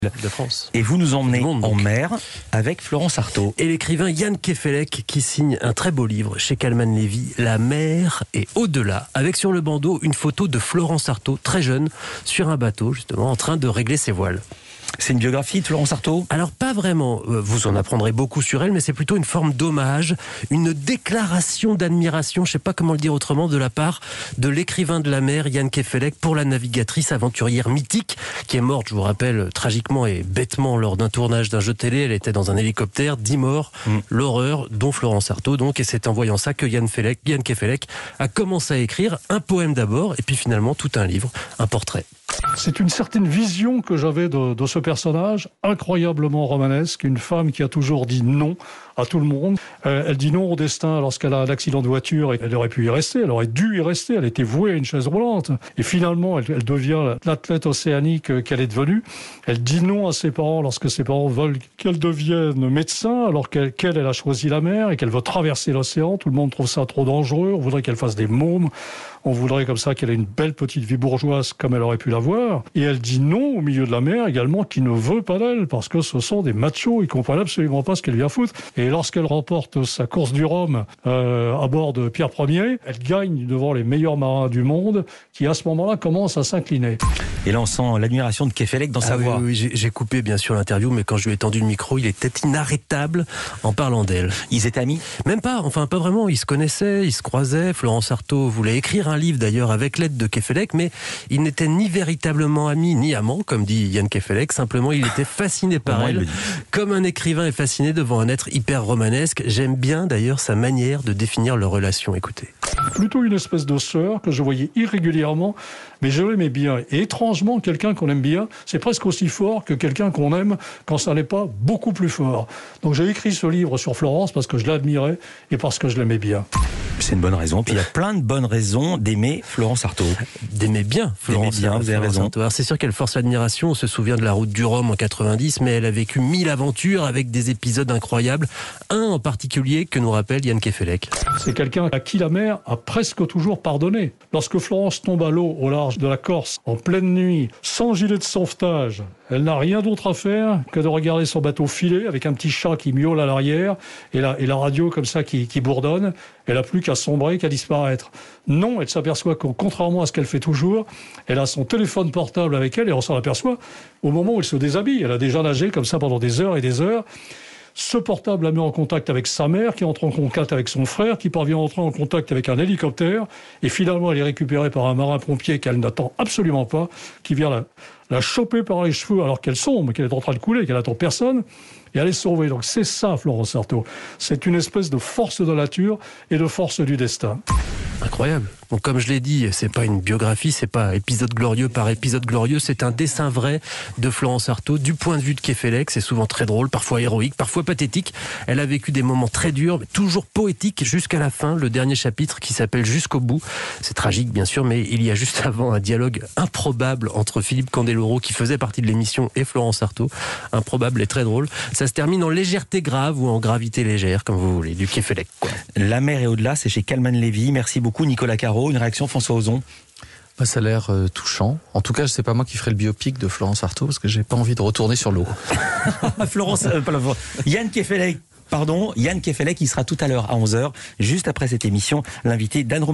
de France. Et vous nous emmenez en mer avec Florence Artaud. Et l'écrivain Yann Kefelec qui signe un très beau livre chez Calman Levy, La mer et au-delà, avec sur le bandeau une photo de Florence Artaud, très jeune, sur un bateau justement, en train de régler ses voiles. C'est une biographie de Florence Artaud ? Alors pas vraiment, vous en apprendrez beaucoup sur elle, mais c'est plutôt une forme d'hommage, une déclaration d'admiration, je ne sais pas comment le dire autrement, de la part de l'écrivain de la mer, Yann Kefelec, pour la navigatrice aventurière mythique, qui est morte, je vous rappelle, tragiquement et bêtement lors d'un tournage d'un jeu télé. Elle était dans un hélicoptère, 10 morts, l'horreur, dont Florence Artaud, donc, et c'est en voyant ça que Yann Kefelec a commencé à écrire un poème d'abord, et puis finalement tout un livre, un portrait. C'est une certaine vision que j'avais de ce personnage, incroyablement romanesque, une femme qui a toujours dit non à tout le monde. Elle dit non au destin lorsqu'elle a un accident de voiture et elle aurait pu y rester, elle aurait dû y rester, elle était vouée à une chaise roulante. Et finalement, elle devient l'athlète océanique qu'elle est devenue. Elle dit non à ses parents lorsque ses parents veulent qu'elle devienne médecin, alors qu'elle a choisi la mer et qu'elle veut traverser l'océan. Tout le monde trouve ça trop dangereux, on voudrait qu'elle fasse des mômes. On voudrait comme ça qu'elle ait une belle petite vie bourgeoise comme elle aurait pu l'avoir. Et elle dit non au milieu de la mer également, qui ne veut pas d'elle, parce que ce sont des machos, ils comprennent absolument pas ce qu'elle vient foutre. Et lorsqu'elle remporte sa course du Rhum à bord de Pierre Ier, elle gagne devant les meilleurs marins du monde, qui à ce moment-là commencent à s'incliner. Et là on sent l'admiration de Kefelec dans sa voix. Oui, j'ai coupé bien sûr l'interview, mais quand je lui ai tendu le micro, il était inarrêtable en parlant d'elle. Ils étaient amis ? Même pas, enfin pas vraiment, ils se connaissaient, ils se croisaient. Florence Artaud voulait écrire un livre d'ailleurs avec l'aide de Kefelec, mais il n'était ni véritablement ami ni amant, comme dit Yann Kefelec, simplement il était fasciné par elle, comme un écrivain est fasciné devant un être hyper romanesque. J'aime bien d'ailleurs sa manière de définir leur relation, écoutez. Plutôt une espèce de sœur que je voyais irrégulièrement, mais je l'aimais bien. Et étrangement, quelqu'un qu'on aime bien, c'est presque aussi fort que quelqu'un qu'on aime quand ça n'est pas beaucoup plus fort. Donc j'ai écrit ce livre sur Florence parce que je l'admirais et parce que je l'aimais bien. C'est une bonne raison. Puis il y a plein de bonnes raisons d'aimer Florence Artaud. D'aimer bien Florence Artaud. Vous avez raison. Alors c'est sûr qu'elle force l'admiration. On se souvient de la route du Rhum en 90, mais elle a vécu 1000 aventures avec des épisodes incroyables. Un en particulier que nous rappelle Yann Kefelec. C'est quelqu'un à qui la mer a presque toujours pardonné. Lorsque Florence tombe à l'eau au large de la Corse, en pleine nuit, sans gilet de sauvetage, elle n'a rien d'autre à faire que de regarder son bateau filer avec un petit chat qui miaule à l'arrière et la radio comme ça qui bourdonne. Elle n'a plus qu'à sombrer, qu'à disparaître. Non, elle s'aperçoit que contrairement à ce qu'elle fait toujours, elle a son téléphone portable avec elle et on s'en aperçoit au moment où elle se déshabille. Elle a déjà nagé comme ça pendant des heures et des heures. Ce portable la met en contact avec sa mère, qui entre en contact avec son frère, qui parvient à entrer en contact avec un hélicoptère. Et finalement, elle est récupérée par un marin-pompier qu'elle n'attend absolument pas, qui vient la choper par les cheveux alors qu'elle sombre, qu'elle est en train de couler, qu'elle n'attend personne. Et elle est sauvée. Donc c'est ça, Florence Artaud. C'est une espèce de force de nature et de force du destin. Incroyable. Donc comme je l'ai dit, c'est pas une biographie, c'est pas épisode glorieux par épisode glorieux, c'est un dessin vrai de Florence Artaud du point de vue de Kefelec. C'est souvent très drôle, parfois héroïque, parfois pathétique. Elle a vécu des moments très durs, mais toujours poétiques jusqu'à la fin. Le dernier chapitre qui s'appelle Jusqu'au bout. C'est tragique bien sûr, mais il y a juste avant un dialogue improbable entre Philippe Candeloro, qui faisait partie de l'émission, et Florence Artaud. Improbable et très drôle. Ça se termine en légèreté grave ou en gravité légère, comme vous voulez, du Kefelec, quoi. La mer et au-delà, c'est chez Calman Levy. Merci beaucoup Nicolas Caro. Une réaction, François Ozon? Ça a l'air touchant. En tout cas, c'est pas moi qui ferai le biopic de Florence Artaud parce que j'ai pas envie de retourner sur l'eau. Yann Kefelec, il sera tout à l'heure à 11h, juste après cette émission, l'invité d'Anne